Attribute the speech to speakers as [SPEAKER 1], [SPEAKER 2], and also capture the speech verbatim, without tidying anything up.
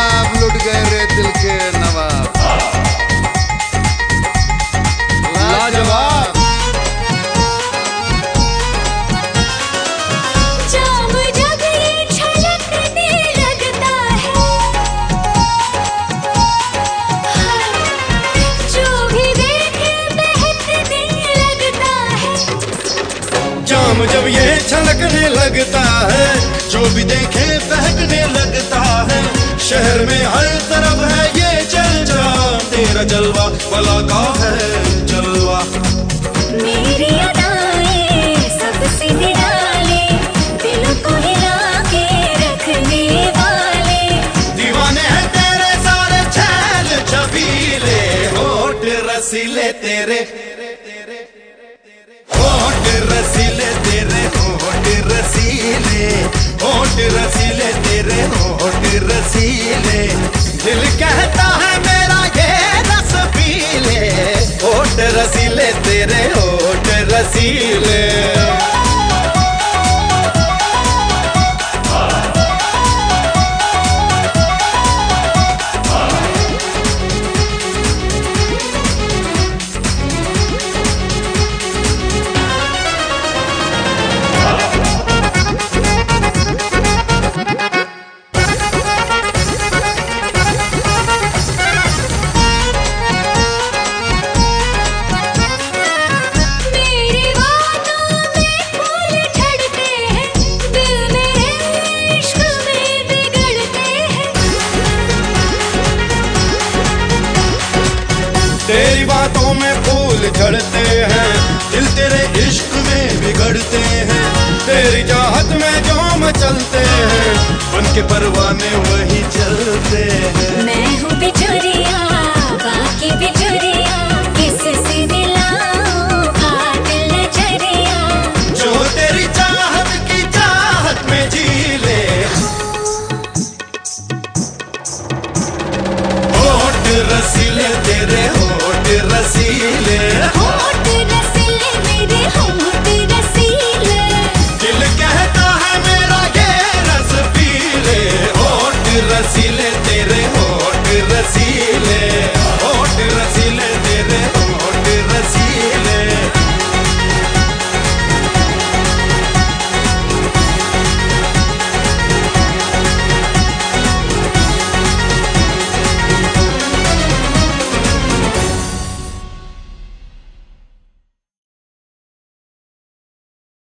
[SPEAKER 1] नवाब लुट गए रे दिल के नवाब। लाजवाब।
[SPEAKER 2] जाम जब ये छलकने लगता है, जो भी देखे बहकने लगता है।
[SPEAKER 3] जाम जब ये छलकने लगता है, जो भी देखे बहकने लगता है। शहर में हर तरफ है ये चर्चा, तेरा जलवा भला का है जलवा।
[SPEAKER 2] मेरी अदाएं सबसे निराले, दिल को हिला के रखने वाले।
[SPEAKER 3] दीवाने हैं तेरे सारे छैल छबीले, होठ रसीले तेरे, होठ रसीले तेरे, होठ रसीले, होठ रसीले तेरे, होठ रसीले। दिल कहता है मेरा ये रस पीले, होठ रसीले तेरे, होठ रसीले। तेरी बातों में फूल झड़ते हैं, दिल तेरे इश्क में बिगड़ते हैं। तेरी चाहत में जो मचलते हैं, बन के परवाने वही चलते हैं।
[SPEAKER 2] मैं हूँ बिजुरिया, बाकी बिजुरिया, किससे दिलाऊं कातिल नजरिया।
[SPEAKER 3] जो तेरी चाहत की चाहत में जी ले, होठ रसीले तेरे, होठ रसीले।